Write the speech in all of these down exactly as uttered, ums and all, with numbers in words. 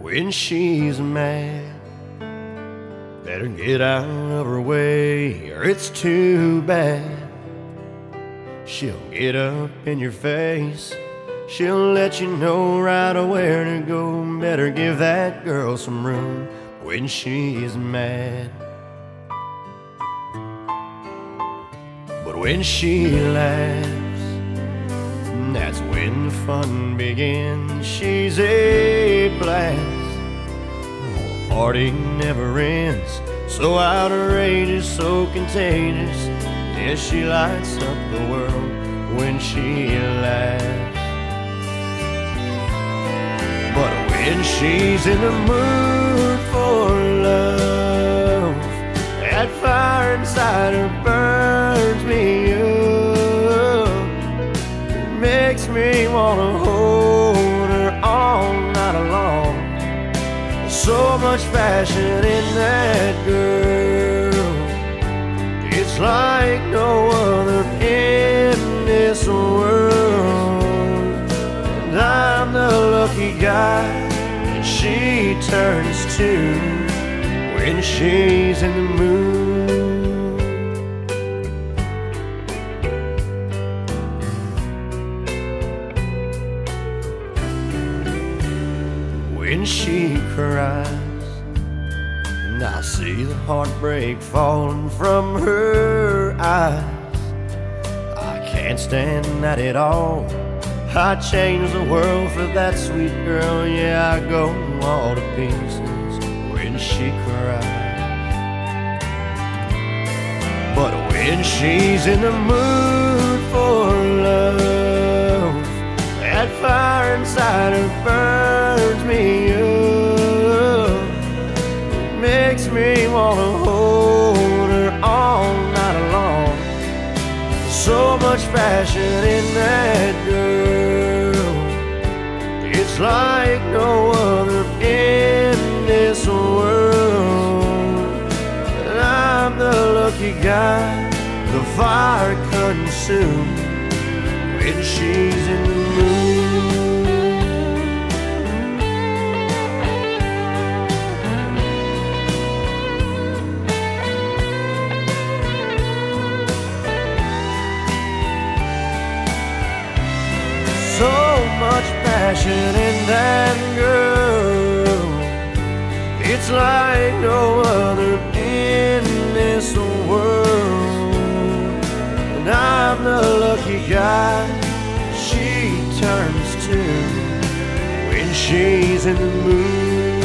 when she's mad. Better get out of her way or it's too bad. She'll get up in your face, she'll let you know right where to go. Better give that girl some room when she's mad. But when she laughs, that's when the fun begins. She's a blast, the party never ends. So outrageous, so contagious, yeah, she lights up the world when she laughs. But when she's in the mood for love, that fire inside her burns me up. It makes me wanna hold her all night long. There's so much passion in that girl, it's like no other in this world. And I'm the lucky guy that she turns to when she's in the mood. When she cries, and I see the heartbreak falling from her eyes, I can't stand that at all. I'd change the world for that sweet girl. Yeah, I go all to pieces when she cries. But when she's in the mood for love, that fire inside her burns me up. It makes me wanna hold her all night long. So much passion in that girl, it's like no other in this world. And I'm the lucky guy the fire consumes when she's in the mood. So much passion in that girl, it's like no other in this world. And I'm the lucky guy she turns to when she's in the mood.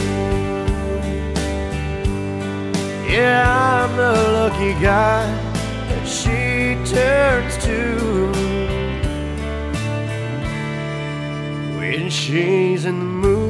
Yeah, I'm the lucky guy that she turns to when she's in the mood.